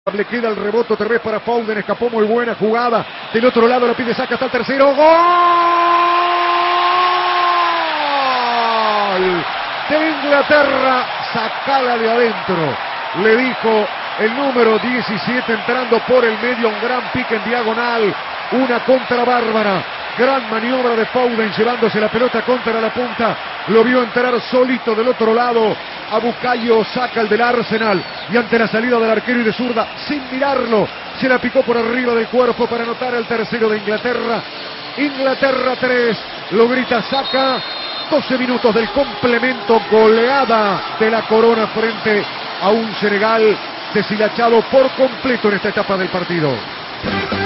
Le queda el rebote otra vez para Foden, escapó muy buena jugada. Del otro lado la pide saca hasta el tercero. ¡Gol! De Inglaterra, sacala de adentro. Le dijo el número 17 entrando por el medio, un gran pique en diagonal. Una contra bárbara. Gran maniobra de Foden llevándose la pelota contra la punta. Lo vio entrar solito del otro lado. A Bukayo Saka, el del Arsenal, y ante la salida del arquero y de zurda, sin mirarlo, se la picó por arriba del cuerpo para anotar el tercero de Inglaterra. Inglaterra 3, lo grita Saka. 12 minutos del complemento, goleada de la Corona frente a un Senegal deshilachado por completo en esta etapa del partido.